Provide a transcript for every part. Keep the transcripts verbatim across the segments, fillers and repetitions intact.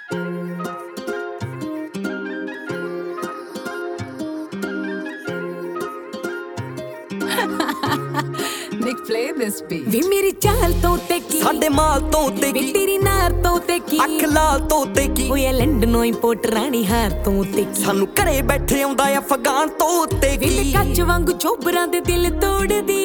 Nick, play this beat. ਵੇ ਮੇਰੀ ਚਾਲ ਤੋਂ ਤੇ ਕੀ ਸਾਡੇ ਮਾਲ ਤੋਂ ਤੇ ਵੇ ਕੀ ਤੇਰੀ ਨਾਰ ਤੋਂ ਤੇ ਕੀ ਅੱਖ ਲਾਲ ਤੋਂ ਤੇ ਕੀ ਹੋਇਆ ਲੰਡਨੋਂ ਇੰਪੋਰਟ ਰਾਣੀ ਹਾਰ ਤੋਂ ਤੇ ਕੀ ਸਾਨੂੰ ਘਰੇ ਬੈਠੇ ਆਉਂਦਾ ਅਫਗਾਨ ਤੋਂ ਤੇ ਵੇ ਕੀ ਕੱਚ ਵਾਂਗੂ ਚੋਬਰਾਂ ਦੇ ਦਿਲ ਤੋੜਦੀ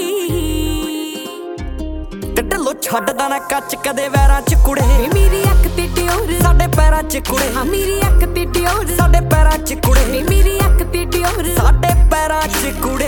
ਤੇ ਢੱਲੋ ਛੱਡਦਾ ਨਾ ਕੱਚ ਕਦੇ ਵੈਰਾਂ ਚ ਕੁੜੇ ਵੇ ਮੇਰੀ ਅੱਖ ਤੇ ਡਿਓਰ ਸਾਡੇ ਪੈਰਾਂ ਚ ਕੁੜੇ ਹਾਂ ਮੇਰੀ ਅੱਖ ਤੇ ਡਿਓਰ ਸਾਡੇ ਪੈਰਾਂ ਚ ਕੁੜੇ ਵੇ ਮੇਰੀ ਅੱਖ ਤੇ ਡਿਓਰ ਸਾਡੇ ਪੈਰਾਂ ਚ ਕੁੜੇ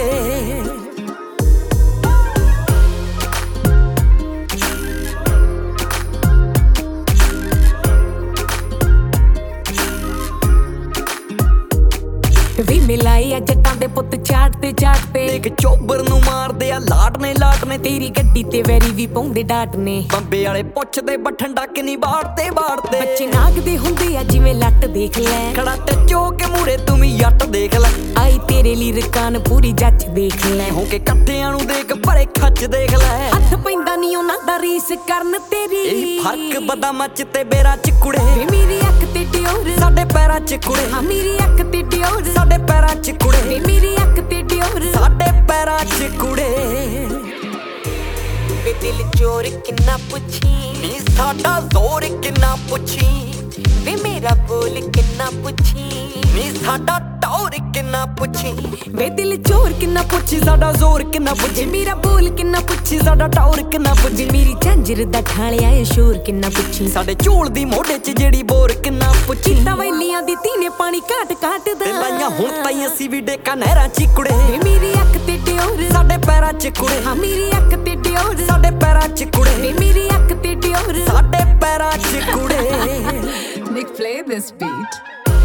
ਵੀ ਮਿਲਾਈ ਆ ਜੱਟਾਂ ਦੇ ਪੁੱਤ ਚਾਟ ਤੇ ਚਾਟ ਤੇ ਇੱਕ ਚੋਬਰ ਨੂੰ ਮਾਰਦੇ ਆ ਲਾਟ ਨੇ ਲਾਟ ਨੇ ਤੇਰੀ ਗੱਡੀ ਤੇ ਵੈਰੀ ਵੀ ਪਾਉਂਦੇ ਡਾਟ ਨੇ ਬੰਬੇ ਵਾਲੇ ਪੁੱਛਦੇ ਬਠੰਡਾ ਕਿੰਨੀ ਬਾੜ ਤੇ ਬਾੜ ਤੇ ਬੱਚੇ ਨਾਗਦੇ ਹੁੰਦੇ ਆ ਜਿਵੇਂ ਲੱਟ ਦੇਖ ਲੈ ਖੜਾ ਤੇ ਚੋ ਕੇ ਮੂਰੇ ਤੂੰ ਵੀ ਜੱਟ ਦੇਖ ਲੈ ਆਈ ਤੇਰੇ ਲਈ ਰਕਾਨ ਪੂਰੀ ਜੱਚ ਦੇਖ ਲੈ ਹੋ ਕੇ ਇਕੱਠਿਆਂ ਨੂੰ ਦੇਖ ਭਰੇ ਖੱਚ ਦੇਖ ਲੈ ਹੱਥ ਪੈਂਦਾ ਨਹੀਂ ਉਹਨਾਂ ਦਾ ਰੀਸ ਕਰਨ ਤੇਰੀ ਇਹ ਫਰਕ ਬਦਾਮਾਂ ਚ ਤੇ ਬੇਰਾਂ ਚ ਕੁੜੇ ਵੇ ਮੇਰੀ ਅੱਖ ਤੇ ਡਿਓਰ ਸਾਡੇ ਪੈਰਾਂ ਚ ਕੁੜੇ ਹਾਂ ਮੇਰੀ ਅੱਖ ਤੇ ਡਿਓਰ ਸਾਡੇ ਪੈਰਾਂ ਚ ਕੁੜੇ ਵੇ ਮੇਰੀ ਅੱਖ ਤੇ ਡਿਓਰ ਸਾਡੇ ਪੈਰਾਂ ਚ ਕੁੜੇ ਵੇ ਦਿਲ ਚੋਰ ਕਿੰਨਾ ਪੁੱਛੀ ਨੀ ਸਾਡਾ ਜ਼ੋਰ ਕਿੰਨਾ ਪੁੱਛੀ ਵੇ ਮੇਰਾ ਬੋਲ ਕਿੰਨਾ ਪੁੱਛੀ ਨੀ ਸਾਡਾ ਟੌਰ ਕਿੰਨਾ ਪੁੱਛੀ ਵੇ ਦਿਲ ਚੋਰ ਕਿੰਨਾ ਪੁੱਛੀ ਪੁੱਛੀ ਸਾਡਾ ਜ਼ੋਰ ਕਿੰਨਾ ਪੁੱਛੀ ਮੇਰਾ ਬੋਲ ਕਿੰਨਾ ਪੁੱਛੀ ਪੁੱਛੀ ਸਾਡਾ ਟੌਰ ਕਿੰਨਾ ਪੁੱਛੀ ਮੇਰੀ ਝਾਂਜਰ ਦਾ ਠਾਲਿਆ ਏ ਸ਼ੋਰ ਕਿੰਨਾ ਪੁੱਛੀ ਸਾਡੇ ਝੋਲ ਦੀ ਮੋਢੇ ਚ ਜਿਹੜੀ ਬੋਰ ਕਿੰਨਾ ਪੁੱਛੀ ਤਾਂ ਵੈਲੀਆਂ ਦੀ ਧੀਨੇ ਪਾਣੀ ਘਾਟ ਘਾਟ ਦਾ ਤੇ ਲਾਈਆਂ ਹੁਣ ਤਾਈਂ ਅਸੀਂ ਵੀ ਡੇਕਾ ਨਹਿਰਾਂ ਚ ਕੁੜੇ ਵੇ ਮੇਰੀ ਅੱਖ ਤੇ ਡਿਓਰ ਸਾਡੇ ਪੈਰਾਂ ਚ ਕੁੜੇ ਹਾਂ ਮੇਰੀ ਅੱਖ ਤੇ ਡਿਓਰ ਸਾਡੇ ਪੈਰਾਂ ਚ ਕੁੜੇ ਵੇ ਮੇਰੀ ਅੱਖ ਤੇ ਡਿਓਰ ਸਾਡੇ ਪੈਰਾਂ ਚ ਕੁੜੇ Nick, play this beat.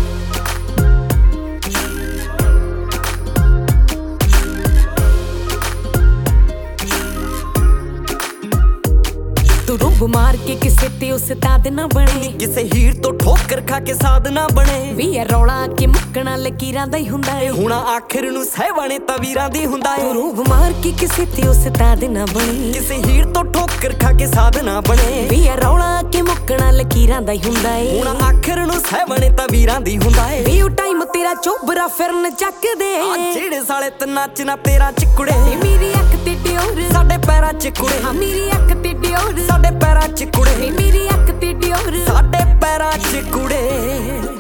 ਤੂੰ ਰੂਬ ਮਾਰ ਕੇ ਕਿਸੇ ਤੇ ਉਸਤਾਦ ਨਾ ਬਣੇ ਕਿਸੇ ਹੀਰ ਤੋਂ ਠੋਕਰ ਖਾ ਕੇ ਸਾਧ ਨਾ ਬਣੇ ਵੀ ਇਹ ਰੌਲਾ ਕੇ ਮੁੱਕਣਾ ਲਕੀਰਾਂ ਦਾ ਹੀ ਹੁੰਦਾ ਏ ਹੁਣ ਆਖਿਰ ਨੂੰ ਸਹਿਬਾਣੇ ਤਵੀਰਾਂ ਦੀ ਹੁੰਦਾ ਤੂੰ ਏ ਰੂਬ ਮਾਰ ਕੇ ਕਿਸੇ ਤੇ ਉਸਤਾਦ ਨਾ ਬਣੇ ਕਿਸੇ ਹੀਰ ਤੋਂ ਠੋਕਰ ਖਾ ਕੇ ਸਾਧ ਨਾ ਬਣੇ ਵੀ ਇਹ ਰੌਲਾ ਕੇ ਮੁੱਕਣਾ ਲਕੀਰਾਂ ਦਾ ਹੀ ਹੁੰਦਾ ਏ ਹੁਣ ਆਖਿਰ ਨੂੰ ਸਹਿਬਾਣੇ ਤਵੀਰਾਂ ਦੀ ਹੁੰਦਾ ਏ ਵੀ ਉਹ ਟਾਈਮ ਤੇਰਾ ਚੋਬਰਾ ਫਿਰਨ ਚੱਕਦੇ ਆ ਜਿਹੜੇ ਸਾਲੇ ਤੇ ਨੱਚ ਨਾ ਤੇਰਾ ਚ ਕੁੜੇ ਵੇ ਮੇਰੀ ਅੱਖ ਤੇ ਡਿਓਰ ਸਾਡੇ ਪੈਰਾਂ ਚ ਕੁੜੇ ਹਾਂ ਮੇਰੀ ਅੱਖ ਤੇ ਡਿਓਰ ਸਾਡੇ ਪੈਰਾਂ ਚ ਕੁੜੇ ਵੇ ਮੇਰੀ ਅੱਖ ਤੇ ਡਿਓਰ ਸਾਡੇ ਪੈਰਾਂ ਚ ਕੁੜੇ